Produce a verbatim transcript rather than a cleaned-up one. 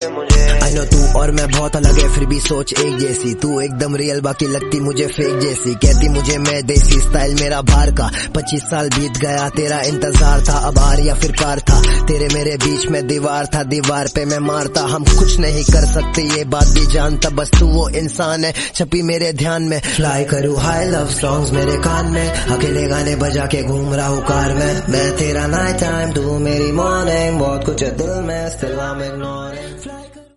I know तू और मैं बहुत अलग है फिर भी सोच एक जैसी। तू एकदम रियल बाकी लगती मुझे फेक जैसी। कहती मुझे मैं देसी स्टाइल मेरा बाहर का। पच्चीस साल बीत गया तेरा इंतजार था। अब हार या फिर पार था तेरे मेरे बीच में दीवार था। दीवार पे मैं मारता हम कुछ नहीं कर सकते ये बात भी जानता। बस तू वो इंसान है छपी मेरे ध्यान में। फ्लाई करूँ हाई लव सॉन्ग्स मेरे कान में। अकेले गाने बजा के घूम रहा हूँ कार में। मैं तेरा नाइट टाइम तू मेरी मॉर्निंग। बहुत कुछ है दिल में still I'm ignoring।